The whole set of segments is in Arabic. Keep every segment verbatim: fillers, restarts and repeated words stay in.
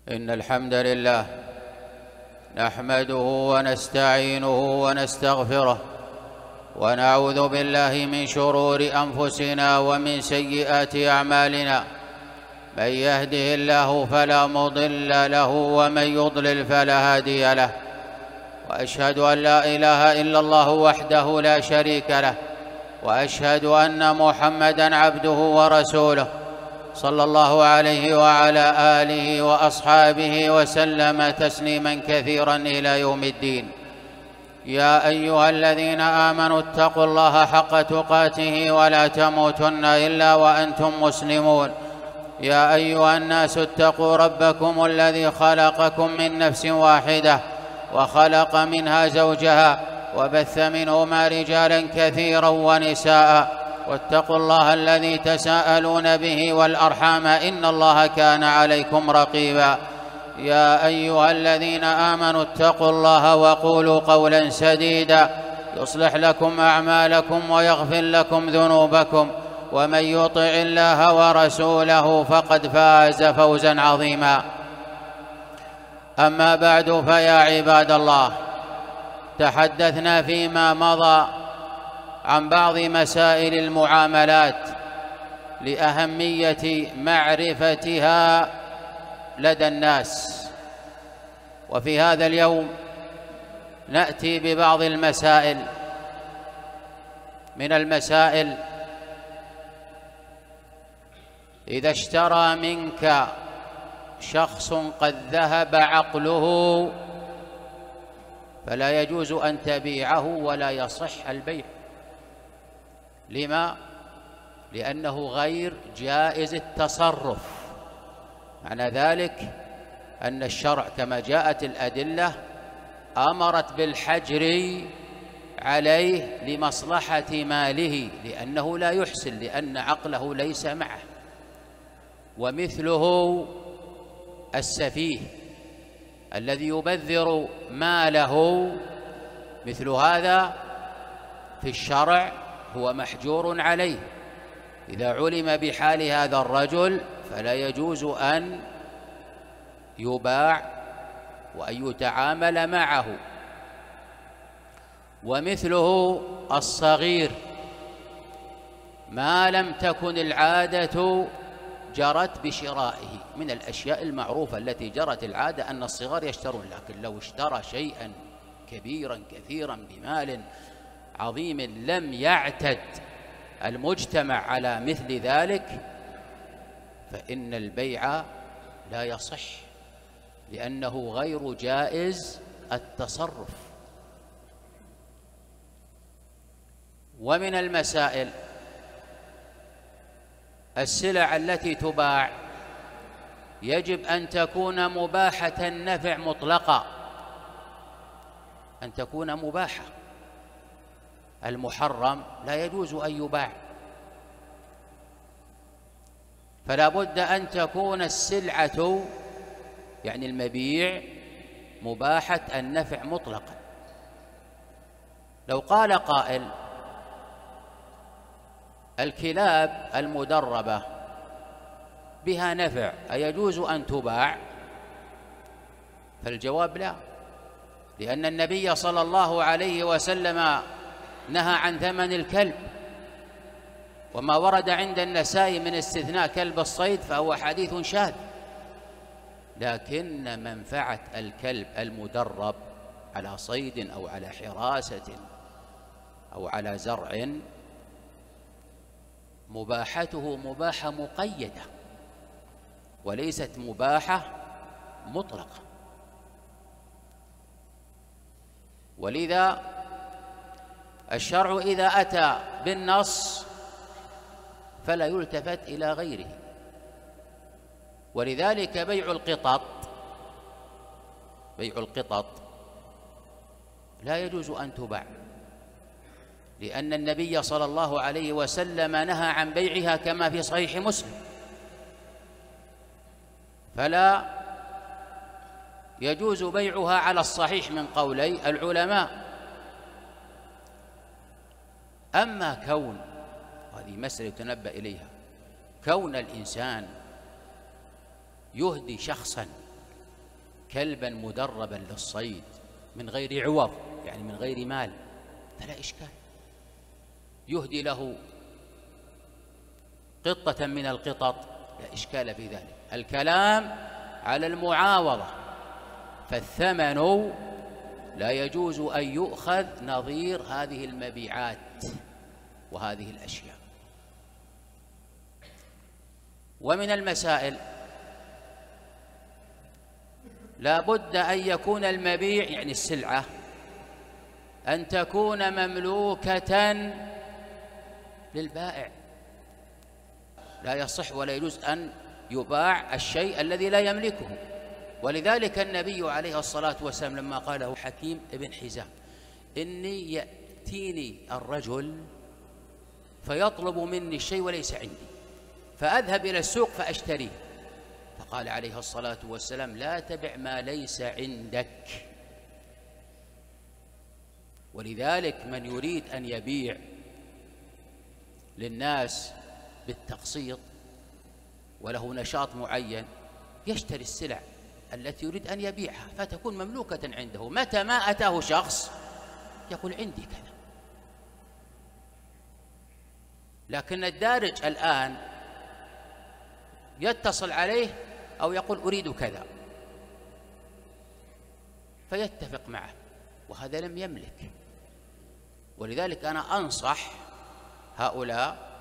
إن الحمد لله نحمده ونستعينه ونستغفره ونعوذ بالله من شرور أنفسنا ومن سيئات أعمالنا. من يهده الله فلا مضل له ومن يضلل فلا هادي له، وأشهد أن لا إله إلا الله وحده لا شريك له، وأشهد أن محمدًا عبده ورسوله صلى الله عليه وعلى آله وأصحابه وسلم تسليمًا كثيرًا إلى يوم الدين. يا أيها الذين آمنوا اتقوا الله حق تقاته ولا تموتن إلا وأنتم مسلمون. يا أيها الناس اتقوا ربكم الذي خلقكم من نفس واحدة وخلق منها زوجها وبث منهما رجالا كثيرا ونساء، واتقوا الله الذي تساءلون به والأرحام إن الله كان عليكم رقيبا. يا أيها الذين آمنوا اتقوا الله وقولوا قولا سديدا يصلح لكم أعمالكم ويغفر لكم ذنوبكم، ومن يطع الله ورسوله فقد فاز فوزا عظيما. أما بعد، فيا عباد الله، تحدثنا فيما مضى عن بعض مسائل المعاملات لأهمية معرفتها لدى الناس، وفي هذا اليوم نأتي ببعض المسائل. من المسائل: إذا اشترى منك شخص قد ذهب عقله فلا يجوز أن تبيعه ولا يصح البيع. لما؟ لأنه غير جائز التصرف. معنى ذلك أن الشرع كما جاءت الأدلة أمرت بالحجر عليه لمصلحة ماله، لأنه لا يحسن، لأن عقله ليس معه. ومثله السفيه الذي يبذر ماله، مثل هذا في الشرع هو محجور عليه. إذا علم بحال هذا الرجل فلا يجوز أن يباع وأن يتعامل معه. ومثله الصغير ما لم تكن العادة جرت بشرائه. من الأشياء المعروفة التي جرت العادة أن الصغار يشترون، لكن لو اشترى شيئا كبيرا كثيرا بمال عظيم لم يعتد المجتمع على مثل ذلك فإن البيع لا يصح، لأنه غير جائز التصرف. ومن المسائل السلع التي تباع يجب أن تكون مباحة النفع مطلقة، أن تكون مباحة. المحرم لا يجوز أن يباع، فلا بد أن تكون السلعة يعني المبيع مباحة النفع مطلقا. لو قال قائل: الكلاب المدربة بها نفع أيجوز أن تباع؟ فالجواب لا، لأن النبي صلى الله عليه وسلم نهى عن ثمن الكلب، وما ورد عند النسائي من استثناء كلب الصيد فهو حديث شاذ. لكن منفعة الكلب المدرب على صيد أو على حراسة أو على زرع مباحته مباحة مقيدة وليست مباحة مطلقة. ولذا الشرع إذا أتى بالنص فلا يلتفت إلى غيره. ولذلك بيع القطط بيع القطط لا يجوز أن تباع، لأن النبي صلى الله عليه وسلم نهى عن بيعها كما في صحيح مسلم. فلا يجوز بيعها على الصحيح من قولي العلماء. أما كون، وهذه مسألة يتنبأ إليها، كون الإنسان يهدي شخصا كلبا مدربا للصيد من غير عوض، يعني من غير مال، فلا إشكال. يهدي له قطة من القطط، لا إشكال في ذلك. الكلام على المعاوضة، فالثمن لا يجوز أن يؤخذ نظير هذه المبيعات وهذه الأشياء. ومن المسائل لا بد أن يكون المبيع، يعني السلعة، أن تكون مملوكة للبائع. لا يصح ولا يجوز أن يباع الشيء الذي لا يملكه. ولذلك النبي عليه الصلاة والسلام لما قاله حكيم بن حزام: إني يأتيني الرجل فيطلب مني الشيء وليس عندي، فأذهب إلى السوق فأشتريه، فقال عليه الصلاة والسلام: لا تبع ما ليس عندك. ولذلك من يريد أن يبيع للناس بالتقسيط وله نشاط معين يشتري السلع التي يريد أن يبيعها فتكون مملوكة عنده. متى ما أتاه شخص يقول عندي كذا. لكن الدارج الآن يتصل عليه أو يقول أريد كذا فيتفق معه، وهذا لم يملك. ولذلك أنا أنصح هؤلاء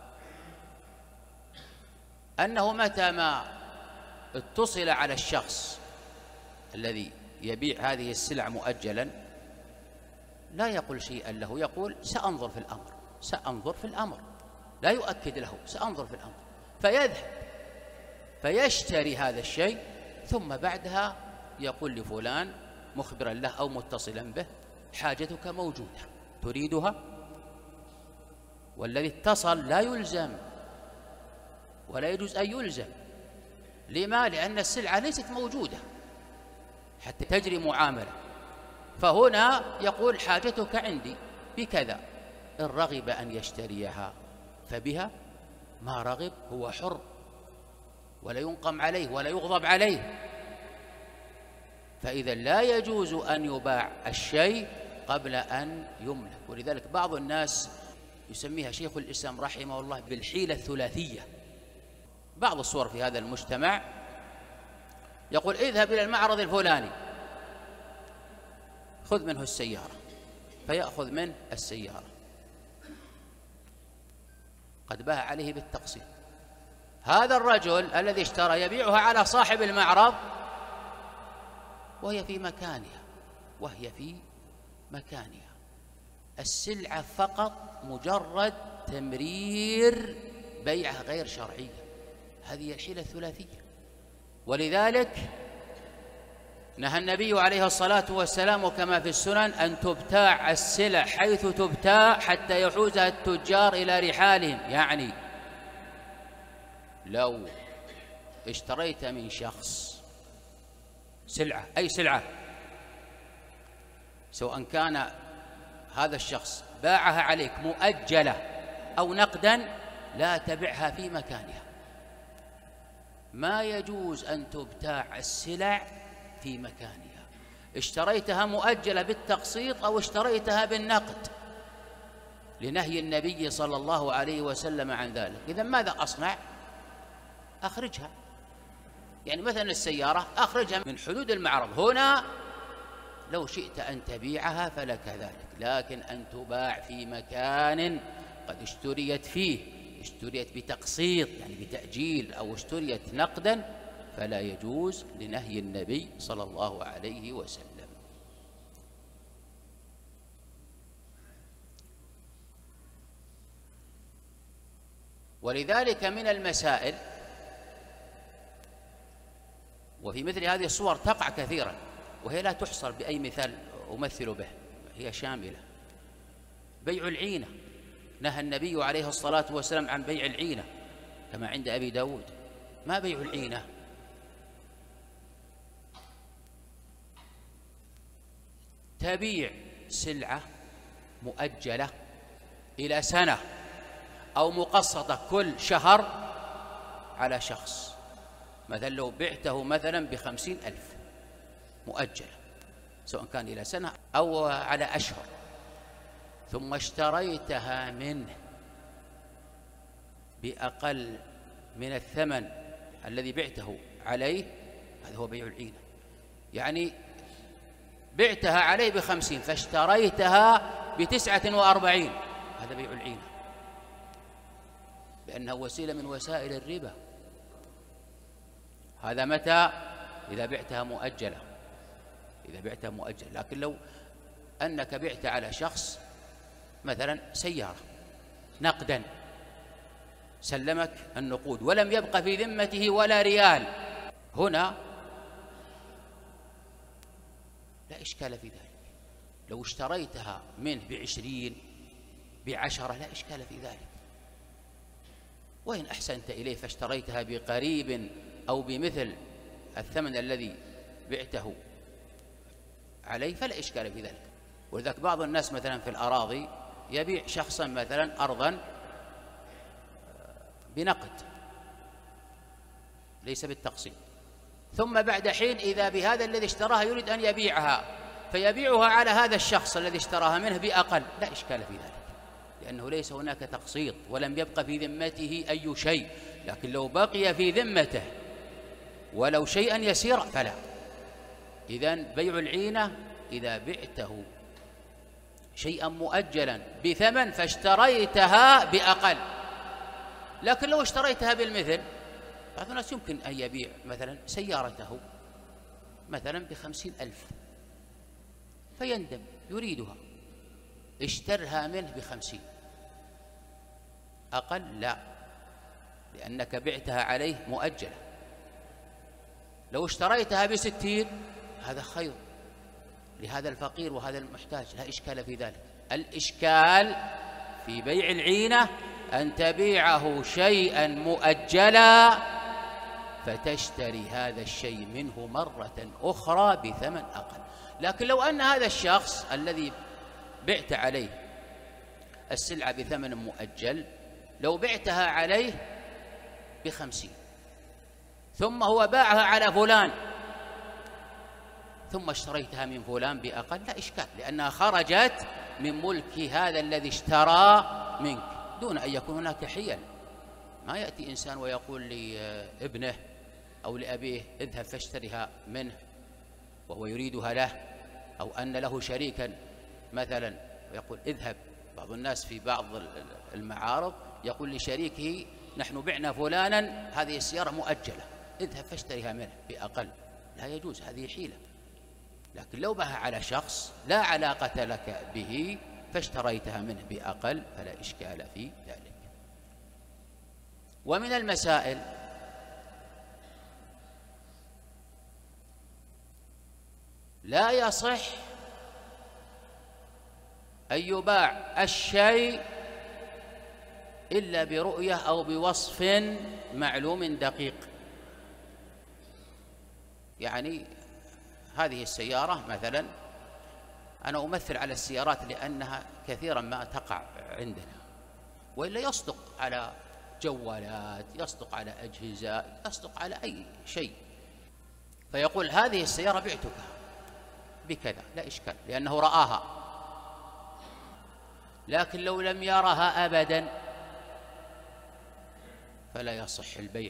أنه متى ما اتصل على الشخص الذي يبيع هذه السلع مؤجلا لا يقول شيئا له، يقول سأنظر في الأمر، سأنظر في الأمر، لا يؤكد له، سأنظر في الأمر، فيذهب فيشتري هذا الشيء، ثم بعدها يقول لفلان مخبرا له أو متصلا به: حاجتك موجودة تريدها؟ والذي اتصل لا يلزم ولا يجوز أن يلزم. لما؟ لأن السلعة ليست موجودة حتى تجري معاملة. فهنا يقول حاجتك عندي بكذا، إن رغب أن يشتريها فبها، ما رغب هو حر ولا ينقم عليه ولا يغضب عليه. فإذا لا يجوز أن يباع الشيء قبل أن يملك. ولذلك بعض الناس يسميها شيخ الإسلام رحمه الله بالحيلة الثلاثية. بعض الصور في هذا المجتمع يقول: اذهب إلى المعرض الفلاني خذ منه السيارة، فيأخذ منه السيارة قد باع عليه بالتقسيط. هذا الرجل الذي اشترى يبيعها على صاحب المعرض وهي في مكانها وهي في مكانها السلعة فقط مجرد تمرير بيعها غير شرعية. هذه الحيلة الثلاثية. ولذلك نهى النبي عليه الصلاة والسلام كما في السنن أن تبتاع السلع حيث تبتاع حتى يحوزها التجار إلى رحالهم. يعني لو اشتريت من شخص سلعة، أي سلعة، سواء كان هذا الشخص باعها عليك مؤجلة أو نقدا، لا تبعها في مكانها. ما يجوز أن تبتاع السلع في مكانها. اشتريتها مؤجلة بالتقسيط أو اشتريتها بالنقد، لنهي النبي صلى الله عليه وسلم عن ذلك. إذا ماذا أصنع؟ أخرجها. يعني مثلا السيارة أخرجها من حدود المعرض. هنا لو شئت أن تبيعها فلك ذلك، لكن أن تباع في مكان قد اشتريت فيه، اشتريت بتقسيط يعني بتأجيل، أو اشتريت نقدا، فلا يجوز لنهي النبي صلى الله عليه وسلم. ولذلك من المسائل، وفي مثل هذه الصور تقع كثيرا وهي لا تحصر بأي مثال أمثل به، هي شاملة: بيع العينة. نهى النبي عليه الصلاة والسلام عن بيع العينة كما عند أبي داود. ما بيع العينة؟ تبيع سلعة مؤجلة إلى سنة أو مقسطة كل شهر على شخص. مثلا لو بعته مثلا بخمسين ألف مؤجلة، سواء كان إلى سنة أو على أشهر، ثم اشتريتها منه بأقل من الثمن الذي بعته عليه، هذا هو بيع العينة. يعني بعتها عليه بخمسين فاشتريتها بتسعة وأربعين، هذا بيع العينة، لأنها وسيلة من وسائل الربا. هذا متى؟ إذا بعتها مؤجلة، إذا بعتها مؤجلة. لكن لو أنك بعت على شخص مثلا سيارة نقدا، سلمك النقود ولم يبق في ذمته ولا ريال، هنا لا إشكال في ذلك. لو اشتريتها منه بعشرين بعشرة لا إشكال في ذلك، وإن أحسنت إليه فاشتريتها بقريب أو بمثل الثمن الذي بعته عليه فلا إشكال في ذلك. ولذلك بعض الناس مثلا في الأراضي يبيع شخصا مثلا أرضا بنقد ليس بالتقسيط، ثم بعد حين إذا بهذا الذي اشتراها يريد أن يبيعها، فيبيعها على هذا الشخص الذي اشتراها منه بأقل، لا إشكال في ذلك، لأنه ليس هناك تقسيط ولم يبقى في ذمته أي شيء. لكن لو بقي في ذمته ولو شيئا يسيرا فلا. إذن بيع العينة إذا بعته شيئا مؤجلا بثمن فاشتريتها بأقل. لكن لو اشتريتها بالمثل، بعض الناس يمكن أن يبيع مثلا سيارته مثلا بخمسين ألف فيندم يريدها، اشترها منه بخمسين، أقل لا، لأنك بعتها عليه مؤجلة. لو اشتريتها بستين هذا خير لهذا الفقير وهذا المحتاج، لا إشكال في ذلك. الإشكال في بيع العينة أن تبيعه شيئا مؤجلا فتشتري هذا الشيء منه مرة أخرى بثمن أقل. لكن لو أن هذا الشخص الذي بعت عليه السلعة بثمن مؤجل لو بعتها عليه بخمسين ثم هو باعها على فلان ثم اشتريتها من فلان بأقل، لا إشكال، لأنها خرجت من ملك هذا الذي اشترى منك دون أن يكون هناك حيل. ما يأتي إنسان ويقول لابنه أو لأبيه اذهب فاشتريها منه وهو يريدها له، أو أن له شريكا مثلا ويقول اذهب. بعض الناس في بعض المعارض يقول لشريكه نحن بعنا فلانا هذه السيارة مؤجلة اذهب فاشتريها منه بأقل، لا يجوز، هذه حيلة. لكن لو باها على شخص لا علاقة لك به فاشتريتها منه بأقل فلا إشكال في ذلك. ومن المسائل لا يصح أن يباع الشيء إلا برؤية أو بوصف معلوم دقيق. يعني هذه السيارة مثلا، أنا أمثل على السيارات لأنها كثيرا ما تقع عندنا، وإلا يصدق على جوالات، يصدق على أجهزة، يصدق على أي شيء. فيقول هذه السيارة بعتها بكذا، لا إشكال لأنه رآها. لكن لو لم يرها أبدا فلا يصح البيع،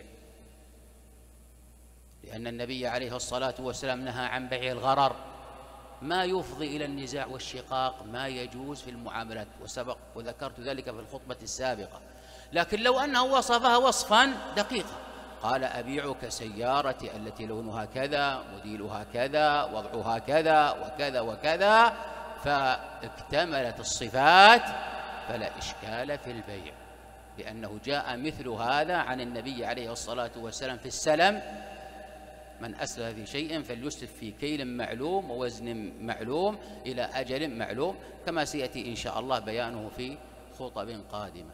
لأن النبي عليه الصلاة والسلام نهى عن بيع الغرر، ما يفضي إلى النزاع والشقاق ما يجوز في المعاملات، وسبق وذكرت ذلك في الخطبة السابقة. لكن لو أنه وصفها وصفا دقيقا، قال أبيعك سيارتي التي لونها كذا، موديلها كذا، وضعها كذا وكذا وكذا، فاكتملت الصفات فلا إشكال في البيع، لأنه جاء مثل هذا عن النبي عليه الصلاة والسلام في السلم: من أسلف في شيء فليسلف في كيل معلوم ووزن معلوم إلى أجل معلوم، كما سيأتي إن شاء الله بيانه في خطب قادمة.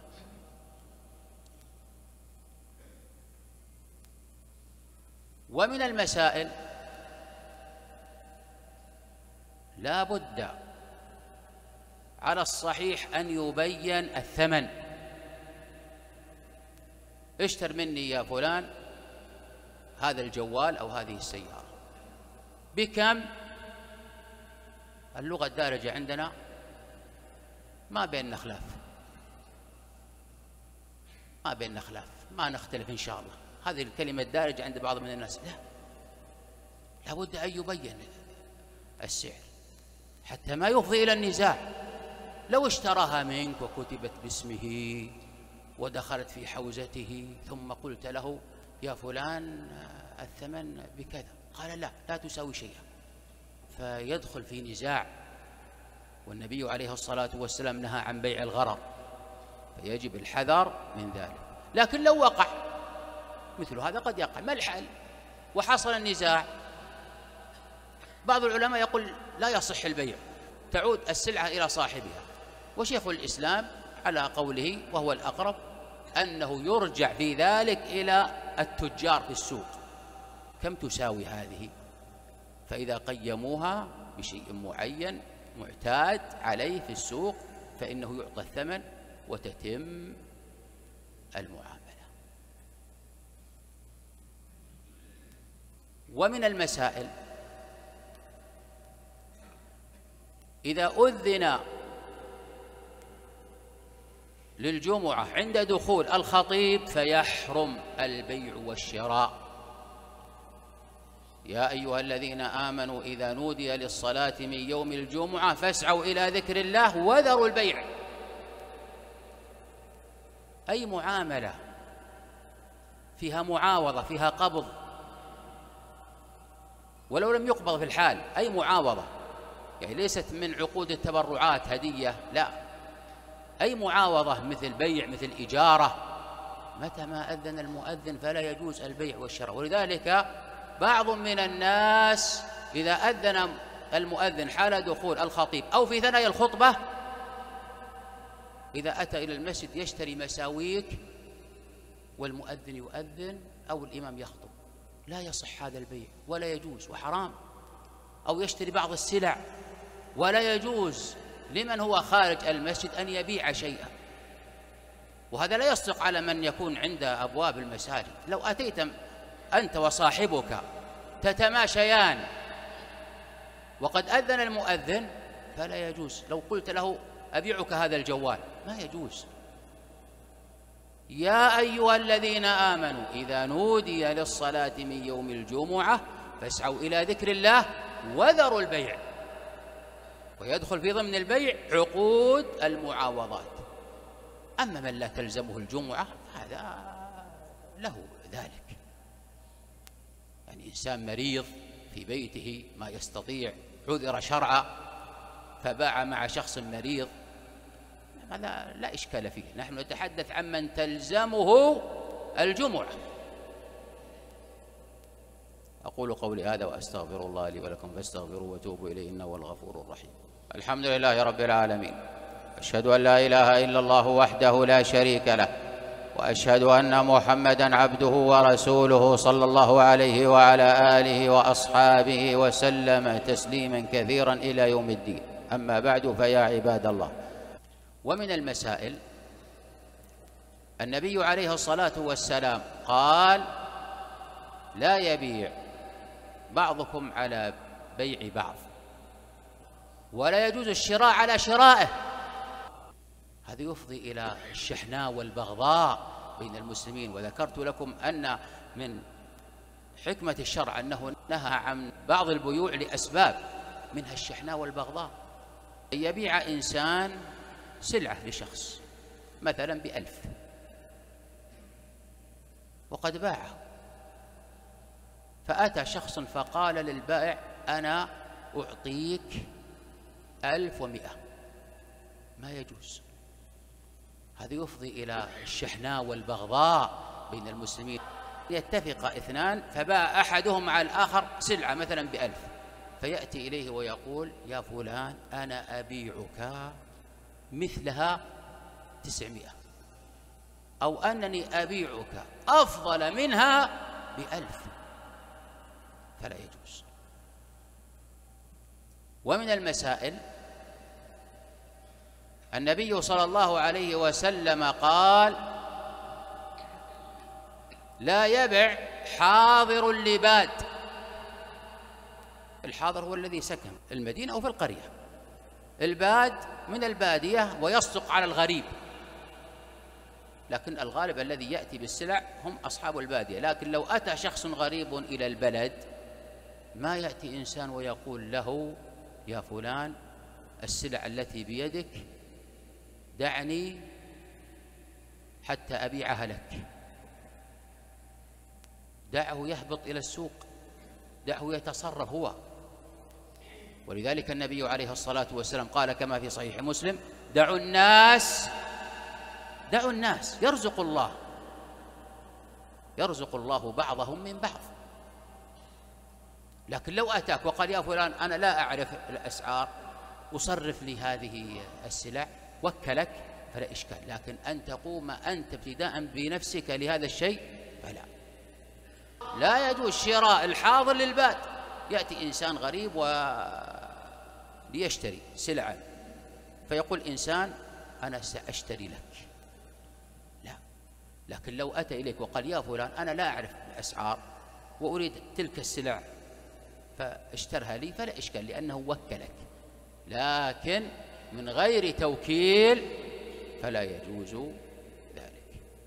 ومن المسائل لا بد على الصحيح أن يبين الثمن. اشتر مني يا فلان هذا الجوال أو هذه السيارة، بكم؟ اللغة الدارجة عندنا ما بيننا خلاف، ما بيننا خلاف، ما نختلف إن شاء الله. هذه الكلمة الدارجة عند بعض من الناس، لا، لابد أن يبين السعر حتى ما يفضي إلى النزاع. لو اشتراها منك وكتبت باسمه ودخلت في حوزته ثم قلت له يا فلان الثمن بكذا، قال لا، لا تساوي شيئا، فيدخل في نزاع. والنبي عليه الصلاة والسلام نهى عن بيع الغرر، فيجب الحذر من ذلك. لكن لو وقع مثل هذا، قد يقع، ما الحل؟ وحصل النزاع، بعض العلماء يقول لا يصح البيع، تعود السلعة إلى صاحبها. وشيخ الإسلام على قوله وهو الأقرب أنه يرجع في ذلك إلى التجار في السوق، كم تساوي هذه؟ فإذا قيموها بشيء معين معتاد عليه في السوق فإنه يعطى الثمن وتتم المعاملة. ومن المسائل إذا أذن للجمعة عند دخول الخطيب فيحرم البيع والشراء. يا أيها الذين آمنوا إذا نودي للصلاة من يوم الجمعة فاسعوا إلى ذكر الله وذروا البيع. أي معاملة فيها معاوضة، فيها قبض، ولو لم يقبض في الحال، أي معاوضة، يعني ليست من عقود التبرعات هدية، لا، أي معاوضة مثل بيع، مثل إجارة، متى ما أذن المؤذن فلا يجوز البيع والشراء. ولذلك بعض من الناس إذا أذن المؤذن حال دخول الخطيب أو في ثنايا الخطبة، إذا أتى إلى المسجد يشتري مساويك والمؤذن يؤذن أو الإمام يخطب، لا يصح هذا البيع ولا يجوز وحرام. أو يشتري بعض السلع، ولا يجوز لمن هو خارج المسجد أن يبيع شيئا. وهذا لا يصدق على من يكون عند أبواب المساجد. لو أتيت أنت وصاحبك تتماشيان وقد أذن المؤذن فلا يجوز. لو قلت له أبيعك هذا الجوال، ما يجوز. يا أيها الذين آمنوا إذا نودي للصلاة من يوم الجمعة فاسعوا إلى ذكر الله وذروا البيع. ويدخل في ضمن البيع عقود المعاوضات. أما من لا تلزمه الجمعة هذا له ذلك، يعني إنسان مريض في بيته ما يستطيع، عذر شرعا فباع مع شخص مريض، هذا لا إشكال فيه. نحن نتحدث عن من تلزمه الجمعة. أقول قولي هذا وأستغفر الله لي ولكم فاستغفروه وتوبوا إليه إنه هو الغفور الرحيم. الحمد لله رب العالمين، أشهد أن لا إله إلا الله وحده لا شريك له، وأشهد أن محمدًا عبده ورسوله صلى الله عليه وعلى آله وأصحابه وسلم تسليمًا كثيرًا إلى يوم الدين. أما بعد، فيا عباد الله، ومن المسائل النبي عليه الصلاة والسلام قال لا يبيع بعضكم على بيع بعض، ولا يجوز الشراء على شرائه. هذا يفضي إلى الشحناء والبغضاء بين المسلمين. وذكرت لكم أن من حكمة الشرع أنه نهى عن بعض البيوع لأسباب، منها الشحناء والبغضاء. يبيع إنسان سلعة لشخص مثلا بألف وقد باعه، فأتى شخص فقال للبائع أنا أعطيك ألف ومئة، ما يجوز. هذا يفضي إلى الشحناء والبغضاء بين المسلمين. يتفق اثنان فباع أحدهم مع الآخر سلعة مثلا بألف، فيأتي إليه ويقول يا فلان أنا أبيعك مثلها تسعمائة، أو أنني أبيعك أفضل منها بألف، فلا يجوز. ومن المسائل النبي صلى الله عليه وسلم قال لا يبع حاضر لباد. الحاضر هو الذي سكن المدينة أو في القرية. الباد من البادية ويصدق على الغريب، لكن الغالب الذي يأتي بالسلع هم أصحاب البادية. لكن لو أتى شخص غريب إلى البلد ما يأتي إنسان ويقول له يا فلان السلع التي بيدك دعني حتى أبيعها لك، دعه يهبط إلى السوق، دعه يتصرف هو. ولذلك النبي عليه الصلاة والسلام قال كما في صحيح مسلم: دعوا الناس دعوا الناس يرزق الله يرزق الله بعضهم من بعض. لكن لو أتاك وقال يا فلان أنا لا أعرف الأسعار وصرف لي هذه السلع، وكلك فلا إشكال. لكن أن تقوم أنت ابتداء بنفسك لهذا الشيء فلا. لا يجوز شراء الحاضر للباد. يأتي إنسان غريب وليشتري سلعا فيقول إنسان أنا سأشتري لك، لا. لكن لو أتى إليك وقال يا فلان أنا لا أعرف الأسعار وأريد تلك السلع فاشترها لي فلا إشكال لأنه وكلك. لكن من غير توكيل فلا يجوز ذلك.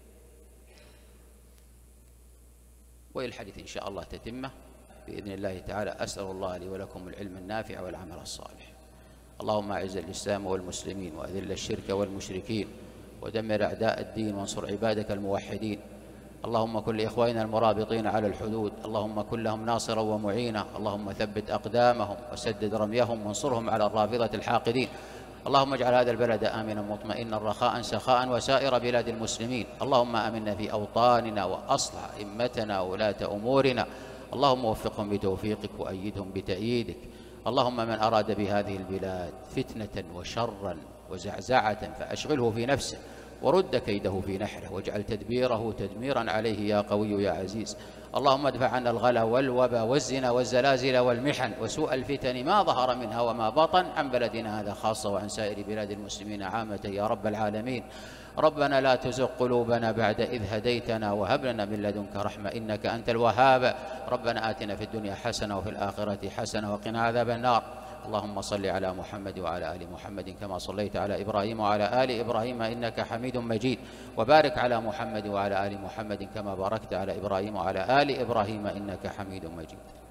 وللحديث إن شاء الله تتمة بإذن الله تعالى. أسأل الله لي ولكم العلم النافع والعمل الصالح. اللهم أعز الإسلام والمسلمين وأذل الشرك والمشركين ودمر أعداء الدين وانصر عبادك الموحدين. اللهم كن لإخواننا المرابطين على الحدود، اللهم كن لهم ناصرا ومعينا، اللهم ثبت أقدامهم وسدد رميهم وانصرهم على الرافضة الحاقدين. اللهم اجعل هذا البلد آمنا مطمئنا رخاء سخاء وسائر بلاد المسلمين. اللهم آمنا في أوطاننا وأصلح أئمتنا وولاة أمورنا، اللهم وفقهم بتوفيقك وأيدهم بتأييدك. اللهم من أراد بهذه البلاد فتنة وشرا وزعزعة فأشغله في نفسه ورد كيده في نحره واجعل تدبيره تدميرا عليه يا قوي يا عزيز. اللهم ادفع عنا الغلا والوبا والزنا والزلازل والمحن وسوء الفتن ما ظهر منها وما بطن عن بلدنا هذا خاصة وعن سائر بلاد المسلمين عامة يا رب العالمين. ربنا لا تزغ قلوبنا بعد إذ هديتنا وهب لنا من لدنك رحمة إنك أنت الوهاب. ربنا آتنا في الدنيا حسنة وفي الآخرة حسنة وقنا عذاب النار. اللهم صل على محمد وعلى آل محمد كما صليت على إبراهيم وعلى آل إبراهيم إنك حميد مجيد، وبارك على محمد وعلى آل محمد كما باركت على إبراهيم وعلى آل إبراهيم إنك حميد مجيد.